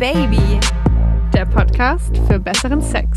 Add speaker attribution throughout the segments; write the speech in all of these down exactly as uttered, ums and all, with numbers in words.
Speaker 1: Baby, der Podcast für besseren Sex.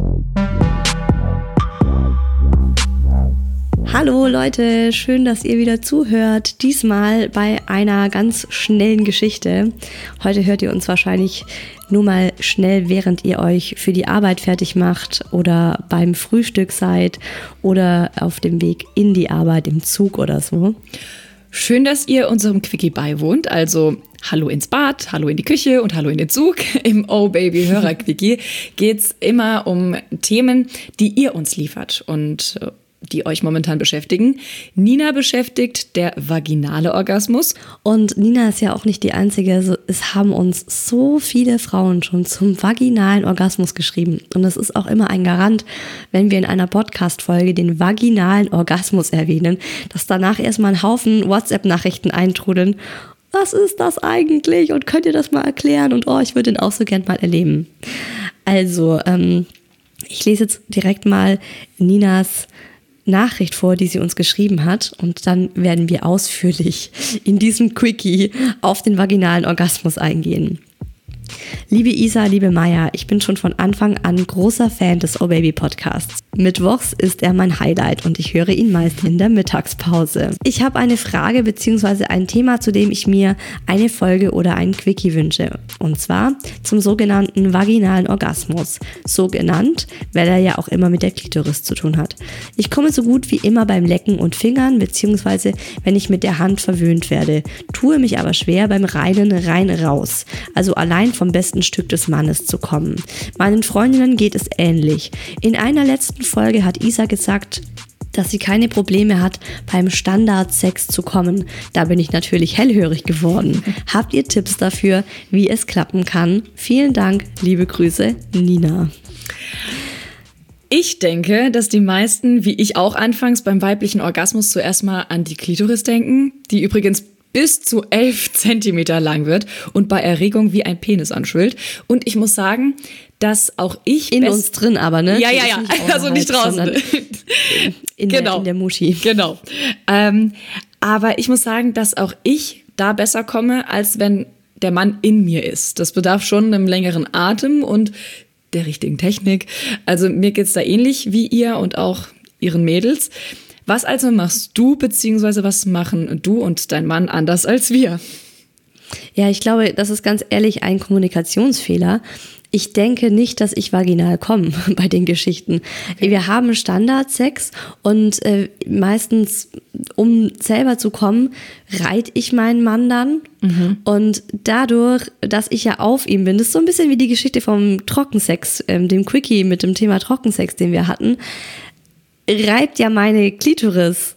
Speaker 2: Hallo Leute, schön, dass ihr wieder zuhört. Diesmal bei einer ganz schnellen Geschichte. Heute hört ihr uns wahrscheinlich nur mal schnell, während ihr euch für die Arbeit fertig macht oder beim Frühstück seid oder auf dem Weg in die Arbeit im Zug oder so.
Speaker 3: Schön, dass ihr unserem Quickie beiwohnt. Also hallo ins Bad, hallo in die Küche und hallo in den Zug. Im Oh Baby Hörer Quickie geht's immer um Themen, die ihr uns liefert und die euch momentan beschäftigen. Nina beschäftigt der vaginale Orgasmus.
Speaker 2: Und Nina ist ja auch nicht die Einzige. Es haben uns so viele Frauen schon zum vaginalen Orgasmus geschrieben. Und das ist auch immer ein Garant, wenn wir in einer Podcast-Folge den vaginalen Orgasmus erwähnen, dass danach erstmal ein Haufen WhatsApp-Nachrichten eintrudeln. Was ist das eigentlich? Und könnt ihr das mal erklären? Und oh, ich würde den auch so gern mal erleben. Also, ähm, ich lese jetzt direkt mal Ninas Nachricht vor, die sie uns geschrieben hat, und dann werden wir ausführlich in diesem Quickie auf den vaginalen Orgasmus eingehen. Liebe Isa, liebe Maya, ich bin schon von Anfang an großer Fan des Oh Baby Podcasts. Mittwochs ist er mein Highlight und ich höre ihn meist in der Mittagspause. Ich habe eine Frage bzw. ein Thema, zu dem ich mir eine Folge oder einen Quickie wünsche. Und zwar zum sogenannten vaginalen Orgasmus. So genannt, weil er ja auch immer mit der Klitoris zu tun hat. Ich komme so gut wie immer beim Lecken und Fingern bzw. wenn ich mit der Hand verwöhnt werde, tue mich aber schwer beim reinen rein-raus. Also allein vom besten Stück des Mannes zu kommen. Meinen Freundinnen geht es ähnlich. In einer letzten Folge hat Isa gesagt, dass sie keine Probleme hat, beim Standardsex zu kommen. Da bin ich natürlich hellhörig geworden. Habt ihr Tipps dafür, wie es klappen kann? Vielen Dank, liebe Grüße, Nina.
Speaker 3: Ich denke, dass die meisten, wie ich auch anfangs beim weiblichen Orgasmus, zuerst mal an die Klitoris denken, die übrigens bis zu elf Zentimeter lang wird und bei Erregung wie ein Penis anschwillt. Und ich muss sagen, dass auch ich...
Speaker 2: In uns drin aber, ne?
Speaker 3: Ja, ja, ja, nicht also nicht draußen.
Speaker 2: In,
Speaker 3: genau.
Speaker 2: der, in der Muschi.
Speaker 3: Genau. Ähm, aber ich muss sagen, dass auch ich da besser komme, als wenn der Mann in mir ist. Das bedarf schon einem längeren Atem und der richtigen Technik. Also mir geht's da ähnlich wie ihr und auch ihren Mädels. Was also machst du, beziehungsweise was machen du und dein Mann anders als wir?
Speaker 2: Ja, ich glaube, das ist ganz ehrlich ein Kommunikationsfehler. Ich denke nicht, dass ich vaginal komme bei den Geschichten. Okay. Wir haben Standardsex und äh, meistens, um selber zu kommen, reite ich meinen Mann dann. Mhm. Und dadurch, dass ich ja auf ihm bin, das ist so ein bisschen wie die Geschichte vom Trockensex, äh, dem Quickie mit dem Thema Trockensex, den wir hatten, reibt ja meine Klitoris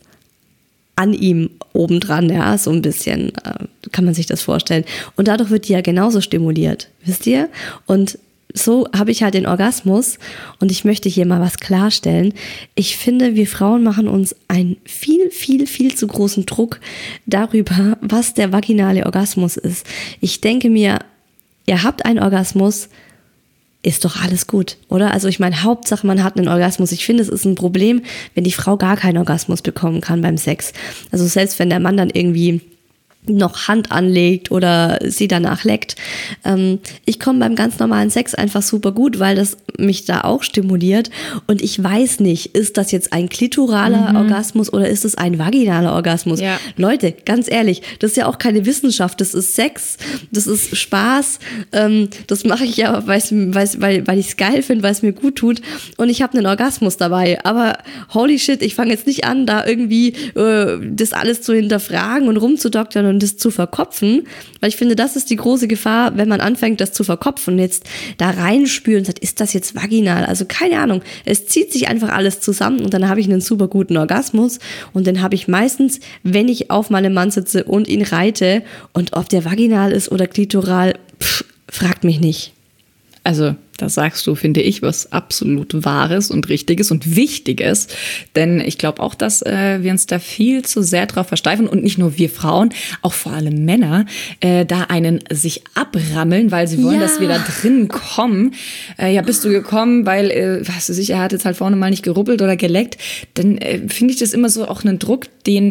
Speaker 2: an ihm obendran, ja, so ein bisschen, äh, kann man sich das vorstellen. Und dadurch wird die ja genauso stimuliert, wisst ihr? Und so habe ich halt den Orgasmus und ich möchte hier mal was klarstellen. Ich finde, wir Frauen machen uns einen viel, viel, viel zu großen Druck darüber, was der vaginale Orgasmus ist. Ich denke mir, ihr habt einen Orgasmus, ist doch alles gut, oder? Also ich meine, Hauptsache man hat einen Orgasmus. Ich finde, es ist ein Problem, wenn die Frau gar keinen Orgasmus bekommen kann beim Sex. Also selbst wenn der Mann dann irgendwie noch Hand anlegt oder sie danach leckt. Ähm, ich komme beim ganz normalen Sex einfach super gut, weil das mich da auch stimuliert. Und ich weiß nicht, ist das jetzt ein klitoraler mhm. Orgasmus oder ist es ein vaginaler Orgasmus? Ja. Leute, ganz ehrlich, das ist ja auch keine Wissenschaft, das ist Sex, das ist Spaß. Ähm, das mache ich ja, weil, weil, weil ich es geil finde, weil es mir gut tut. Und ich habe einen Orgasmus dabei. Aber holy shit, ich fange jetzt nicht an, da irgendwie äh, das alles zu hinterfragen und rumzudoktern und das zu verkopfen, weil ich finde, das ist die große Gefahr, wenn man anfängt, das zu verkopfen und jetzt da reinspüren und sagt, ist das jetzt vaginal? Also keine Ahnung, es zieht sich einfach alles zusammen und dann habe ich einen super guten Orgasmus und den habe ich meistens, wenn ich auf meinem Mann sitze und ihn reite, und ob der vaginal ist oder klitoral, pff, fragt mich nicht.
Speaker 3: Also da sagst du, finde ich, was absolut Wahres und Richtiges und Wichtiges. Denn ich glaube auch, dass äh, wir uns da viel zu sehr drauf versteifen. Und nicht nur wir Frauen, auch vor allem Männer, äh, da einen sich abrammeln, weil sie wollen, ja. dass wir da drin kommen. Äh, ja, bist du gekommen, weil, äh, weißt du sicher, er hat jetzt halt vorne mal nicht gerubbelt oder geleckt. Dann äh, finde ich das immer so auch einen Druck, den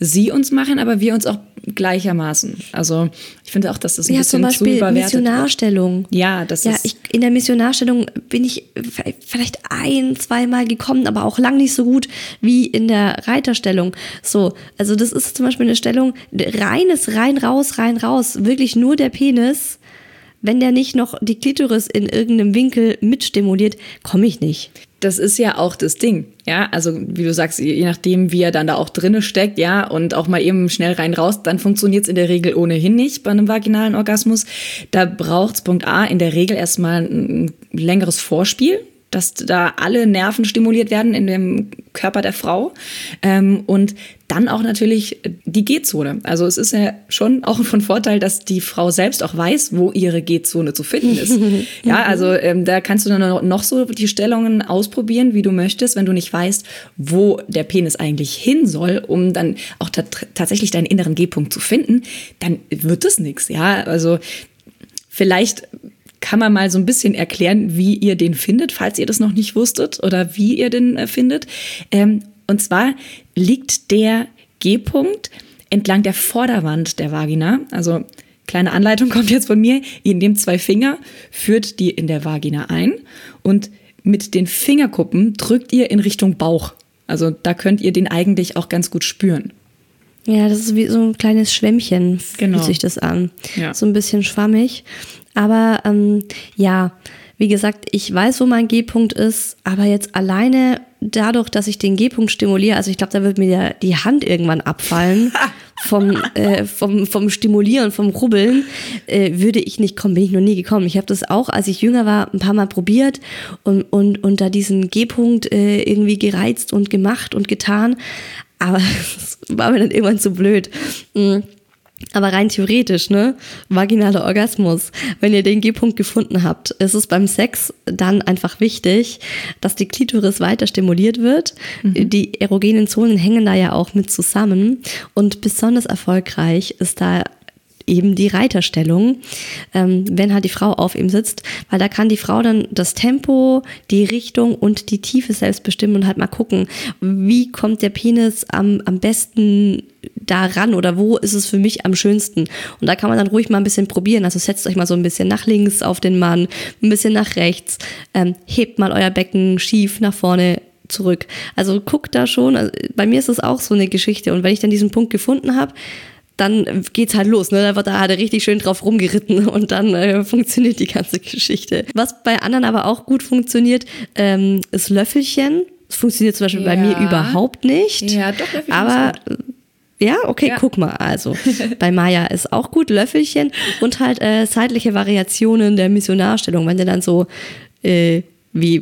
Speaker 3: sie uns machen, aber wir uns auch gleichermaßen. Also ich finde auch, dass das ein
Speaker 2: ja,
Speaker 3: bisschen
Speaker 2: zum Beispiel
Speaker 3: zu überwertet
Speaker 2: Missionarstellung.
Speaker 3: wird. Ja, das
Speaker 2: ja,
Speaker 3: ist...
Speaker 2: ich, in der Missionarstellung bin ich vielleicht ein, zweimal gekommen, aber auch lang nicht so gut wie in der Reiterstellung. So, also das ist zum Beispiel eine Stellung, reines rein, raus, rein, raus, wirklich nur der Penis. Wenn der nicht noch die Klitoris in irgendeinem Winkel mitstimuliert, komme ich nicht.
Speaker 3: Das ist ja auch das Ding, ja, also wie du sagst, je nachdem, wie er dann da auch drinne steckt, ja, und auch mal eben schnell rein raus, dann funktioniert es in der Regel ohnehin nicht bei einem vaginalen Orgasmus. Da braucht es Punkt A in der Regel erstmal ein längeres Vorspiel, dass da alle Nerven stimuliert werden in dem Körper der Frau. Ähm, und dann auch natürlich die G-Zone. Also es ist ja schon auch von Vorteil, dass die Frau selbst auch weiß, wo ihre G-Zone zu finden ist. Ja, also ähm, da kannst du dann noch so die Stellungen ausprobieren, wie du möchtest, wenn du nicht weißt, wo der Penis eigentlich hin soll, um dann auch ta- tatsächlich deinen inneren G-Punkt zu finden, dann wird das nichts. Ja, also vielleicht kann man mal so ein bisschen erklären, wie ihr den findet, falls ihr das noch nicht wusstet oder wie ihr den äh, findet. Ähm, und zwar liegt der G-Punkt entlang der Vorderwand der Vagina. Also kleine Anleitung kommt jetzt von mir. Ihr nehmt zwei Finger, führt die in der Vagina ein und mit den Fingerkuppen drückt ihr in Richtung Bauch. Also da könnt ihr den eigentlich auch ganz gut spüren.
Speaker 2: Ja, das ist wie so ein kleines Schwämmchen,
Speaker 3: Genau.
Speaker 2: fühlt sich das an.
Speaker 3: Ja.
Speaker 2: So ein bisschen schwammig. Aber ähm, ja, wie gesagt, ich weiß, wo mein G-Punkt ist, aber jetzt alleine dadurch, dass ich den G-Punkt stimuliere, also ich glaube, da wird mir der, die Hand irgendwann abfallen vom, äh, vom, vom Stimulieren, vom Rubbeln, äh, würde ich nicht kommen, bin ich noch nie gekommen. Ich habe das auch, als ich jünger war, ein paar Mal probiert und, und, und da diesen G-Punkt äh, irgendwie gereizt und gemacht und getan, aber es war mir dann irgendwann zu blöd. Mhm. Aber rein theoretisch, ne, vaginaler Orgasmus, wenn ihr den G-Punkt gefunden habt, ist es beim Sex dann einfach wichtig, dass die Klitoris weiter stimuliert wird. Mhm. Die erogenen Zonen hängen da ja auch mit zusammen und besonders erfolgreich ist da eben die Reiterstellung, ähm, wenn halt die Frau auf ihm sitzt, weil da kann die Frau dann das Tempo, die Richtung und die Tiefe selbst bestimmen und halt mal gucken, wie kommt der Penis am, am besten da ran oder wo ist es für mich am schönsten. Und da kann man dann ruhig mal ein bisschen probieren. Also setzt euch mal so ein bisschen nach links auf den Mann, ein bisschen nach rechts, ähm, hebt mal euer Becken schief nach vorne zurück. Also guckt da schon, also bei mir ist das auch so eine Geschichte und wenn ich dann diesen Punkt gefunden habe, dann geht's halt los, ne? Da wird da halt richtig schön drauf rumgeritten und dann äh, funktioniert die ganze Geschichte. Was bei anderen aber auch gut funktioniert, ähm, ist Löffelchen. Das funktioniert zum Beispiel ja. bei mir überhaupt nicht.
Speaker 3: Ja, doch, Löffelchen
Speaker 2: aber
Speaker 3: ist gut.
Speaker 2: Ja, okay,
Speaker 3: ja.
Speaker 2: guck mal. Also bei Maya ist auch gut Löffelchen und halt äh, seitliche Variationen der Missionarstellung. Wenn der dann so äh, wie,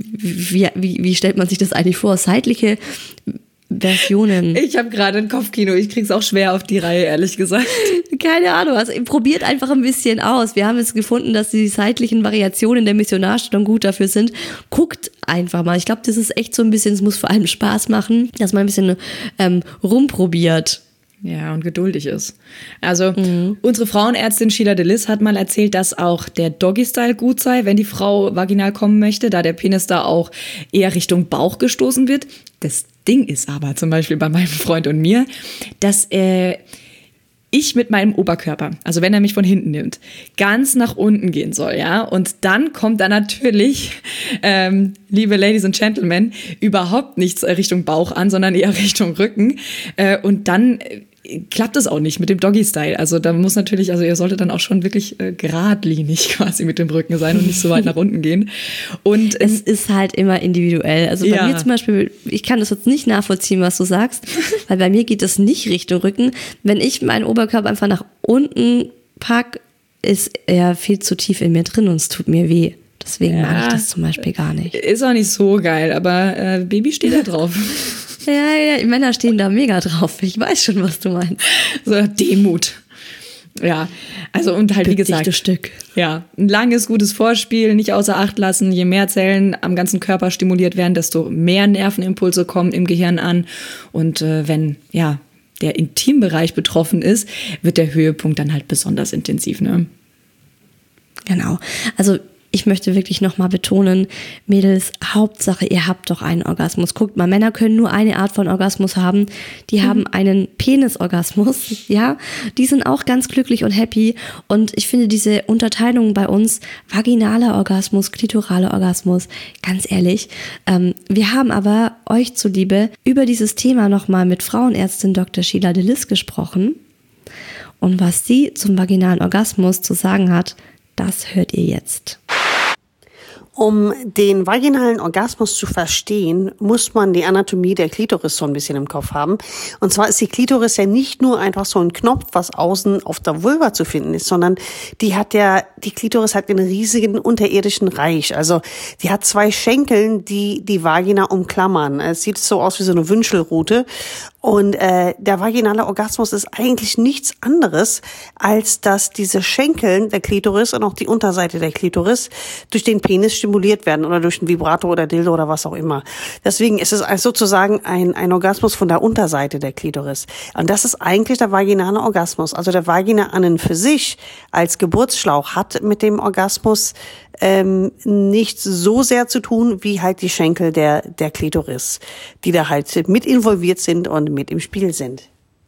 Speaker 2: wie, wie, wie stellt man sich das eigentlich vor? Seitliche Versionen.
Speaker 3: Ich habe gerade ein Kopfkino, ich krieg's auch schwer auf die Reihe, ehrlich gesagt.
Speaker 2: Keine Ahnung, also probiert einfach ein bisschen aus. Wir haben jetzt gefunden, dass die seitlichen Variationen der Missionarstellung gut dafür sind. Guckt einfach mal. Ich glaube, das ist echt so ein bisschen, es muss vor allem Spaß machen, dass man ein bisschen ähm, rumprobiert.
Speaker 3: Ja, und geduldig ist. Also mhm. unsere Frauenärztin Sheila DeLis hat mal erzählt, dass auch der Doggy-Style gut sei, wenn die Frau vaginal kommen möchte, da der Penis da auch eher Richtung Bauch gestoßen wird. Das Ding ist aber zum Beispiel bei meinem Freund und mir, dass äh, ich mit meinem Oberkörper, also wenn er mich von hinten nimmt, ganz nach unten gehen soll, ja. Und dann kommt da natürlich, ähm, liebe Ladies and Gentlemen, überhaupt nichts Richtung Bauch an, sondern eher Richtung Rücken. Äh, und dann äh, klappt es auch nicht mit dem Doggy-Style. Also da muss natürlich, also ihr solltet dann auch schon wirklich äh, geradlinig quasi mit dem Rücken sein und nicht so weit nach unten gehen. Und
Speaker 2: es ist halt immer individuell. Also bei
Speaker 3: ja.
Speaker 2: mir zum Beispiel, ich kann das jetzt nicht nachvollziehen, was du sagst, weil bei mir geht das nicht Richtung Rücken. Wenn ich meinen Oberkörper einfach nach unten pack, ist er viel zu tief in mir drin und es tut mir weh. Deswegen ja. mag ich das zum Beispiel gar nicht.
Speaker 3: Ist auch nicht so geil, aber äh, Baby steht da drauf.
Speaker 2: Ja, ja, Männer stehen da mega drauf. Ich weiß schon, was du meinst.
Speaker 3: So Demut. Ja, also und halt wie gesagt,
Speaker 2: Stück.
Speaker 3: Ja, ein langes, gutes Vorspiel, nicht außer Acht lassen. Je mehr Zellen am ganzen Körper stimuliert werden, desto mehr Nervenimpulse kommen im Gehirn an. Und äh, wenn ja der Intimbereich betroffen ist, wird der Höhepunkt dann halt besonders intensiv, ne?
Speaker 2: Genau. Also ich ich möchte wirklich nochmal betonen, Mädels, Hauptsache, ihr habt doch einen Orgasmus. Guckt mal, Männer können nur eine Art von Orgasmus haben. Die mhm. haben einen Penisorgasmus, ja. Die sind auch ganz glücklich und happy. Und ich finde diese Unterteilung bei uns, vaginaler Orgasmus, klitoraler Orgasmus, ganz ehrlich. Ähm, wir haben aber euch zuliebe über dieses Thema nochmal mit Frauenärztin Doktor Sheila de Lis gesprochen. Und was sie zum vaginalen Orgasmus zu sagen hat, das hört ihr jetzt.
Speaker 4: Um den vaginalen Orgasmus zu verstehen, muss man die Anatomie der Klitoris so ein bisschen im Kopf haben. Und zwar ist die Klitoris ja nicht nur einfach so ein Knopf, was außen auf der Vulva zu finden ist, sondern die hat ja, die Klitoris hat einen riesigen unterirdischen Reich. Also die hat zwei Schenkeln, die die Vagina umklammern. Es sieht so aus wie so eine Wünschelrute. Und äh, der vaginale Orgasmus ist eigentlich nichts anderes, als dass diese Schenkeln der Klitoris und auch die Unterseite der Klitoris durch den Penis stimuliert werden oder durch einen Vibrator oder Dildo oder was auch immer. Deswegen ist es sozusagen ein, ein Orgasmus von der Unterseite der Klitoris. Und das ist eigentlich der vaginale Orgasmus. Also der Vagina an und für sich als Geburtsschlauch hat mit dem Orgasmus ähm, nicht so sehr zu tun, wie halt die Schenkel der, der Klitoris, die da halt mit involviert sind und mit im Spiel sind.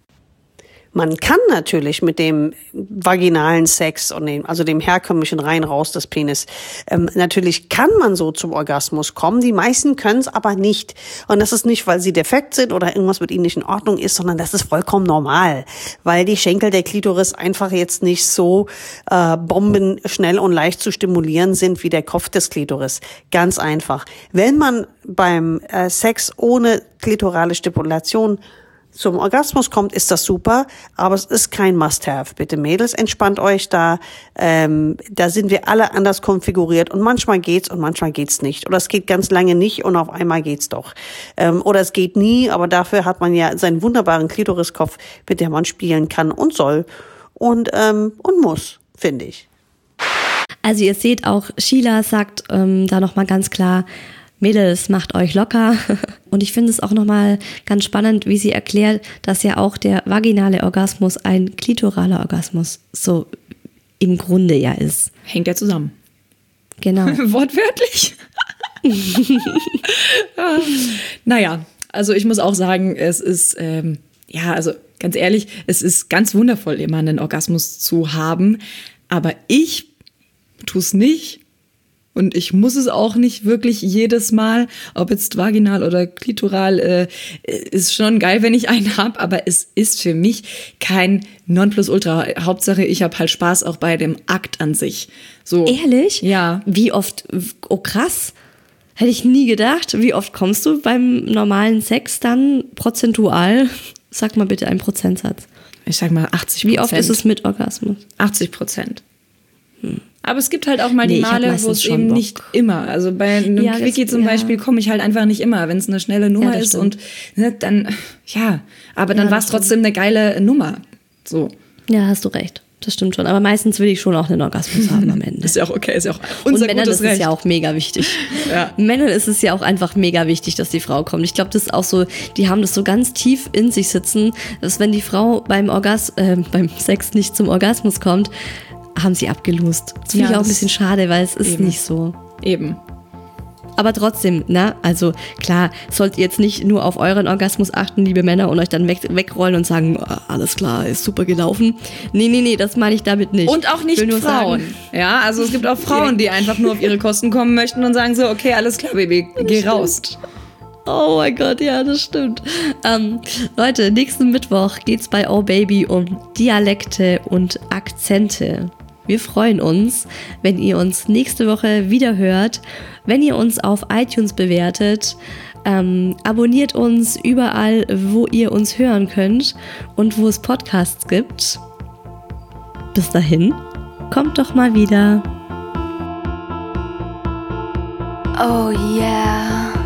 Speaker 4: Man kann natürlich mit dem vaginalen Sex und dem, also dem herkömmlichen rein raus des Penis, ähm, natürlich kann man so zum Orgasmus kommen. Die meisten können es aber nicht. Und das ist nicht, weil sie defekt sind oder irgendwas mit ihnen nicht in Ordnung ist, sondern das ist vollkommen normal, weil die Schenkel der Klitoris einfach jetzt nicht so äh, bombenschnell und leicht zu stimulieren sind wie der Kopf des Klitoris. Ganz einfach. Wenn man beim äh, Sex ohne klitorale Stimulation zum Orgasmus kommt, ist das super, aber es ist kein Must-have. Bitte Mädels, entspannt euch da. Ähm, da sind wir alle anders konfiguriert und manchmal geht's und manchmal geht's nicht. Oder es geht ganz lange nicht und auf einmal geht's doch. Ähm, oder es geht nie, aber dafür hat man ja seinen wunderbaren Klitoriskopf, mit dem man spielen kann und soll und ähm, und muss, finde ich.
Speaker 2: Also ihr seht auch, Sheila sagt ähm, da nochmal ganz klar, Mädels, macht euch locker. Und ich finde es auch nochmal ganz spannend, wie sie erklärt, dass ja auch der vaginale Orgasmus ein klitoraler Orgasmus so im Grunde ja ist.
Speaker 3: Hängt ja zusammen.
Speaker 2: Genau.
Speaker 3: Wortwörtlich. Naja, also ich muss auch sagen, es ist, ähm, ja, also ganz ehrlich, es ist ganz wundervoll, immer einen Orgasmus zu haben. Aber ich tue es nicht. Und ich muss es auch nicht wirklich jedes Mal, ob jetzt vaginal oder klitoral, äh, ist schon geil, wenn ich einen habe, aber es ist für mich kein Nonplusultra. Hauptsache, ich habe halt Spaß auch bei dem Akt an sich. So.
Speaker 2: Ehrlich?
Speaker 3: Ja.
Speaker 2: Wie oft, oh krass, hätte ich nie gedacht. Wie oft kommst du beim normalen Sex dann prozentual? Sag mal bitte einen Prozentsatz.
Speaker 3: Ich sag mal achtzig Prozent.
Speaker 2: Wie oft ist es mit Orgasmus?
Speaker 3: achtzig Prozent. Hm. Aber es gibt halt auch mal
Speaker 2: nee,
Speaker 3: die Male, wo es eben Bock. nicht immer. Also bei einem ja, Quickie zum ja. Beispiel komme ich halt einfach nicht immer, wenn es eine schnelle Nummer ja, ist
Speaker 2: stimmt.
Speaker 3: und ne, dann, ja, aber dann ja, war es trotzdem eine geile Nummer. So.
Speaker 2: Ja, hast du recht. Das stimmt schon. Aber meistens will ich schon auch einen Orgasmus haben am Ende.
Speaker 3: Ist ja auch okay, ist ja auch unser
Speaker 2: Und Männern
Speaker 3: gutes
Speaker 2: ist
Speaker 3: Recht.
Speaker 2: es ja auch mega wichtig.
Speaker 3: Ja.
Speaker 2: Männern ist es ja auch einfach mega wichtig, dass die Frau kommt. Ich glaube, das ist auch so, die haben das so ganz tief in sich sitzen, dass wenn die Frau beim Orgas äh, beim Sex nicht zum Orgasmus kommt, haben sie abgelost. Das finde ja, ich auch ein bisschen schade, weil es ist
Speaker 3: eben.
Speaker 2: nicht so.
Speaker 3: Eben.
Speaker 2: Aber trotzdem, na, also klar, sollt ihr jetzt nicht nur auf euren Orgasmus achten, liebe Männer, und euch dann weg, wegrollen und sagen, oh, alles klar, ist super gelaufen. Nee, nee, nee, das meine ich damit nicht.
Speaker 3: Und auch nicht Frauen. Sagen,
Speaker 2: ja,
Speaker 3: also es gibt auch Frauen, die einfach nur auf ihre Kosten kommen möchten und sagen so, okay, alles klar, Baby, geh raus.
Speaker 2: Oh mein Gott, ja, das stimmt. Ähm, Leute, nächsten Mittwoch geht's bei Oh Baby um Dialekte und Akzente. Wir freuen uns, wenn ihr uns nächste Woche wieder hört, wenn ihr uns auf iTunes bewertet, ähm, abonniert uns überall, wo ihr uns hören könnt und wo es Podcasts gibt. Bis dahin, kommt doch mal wieder.
Speaker 5: Oh yeah.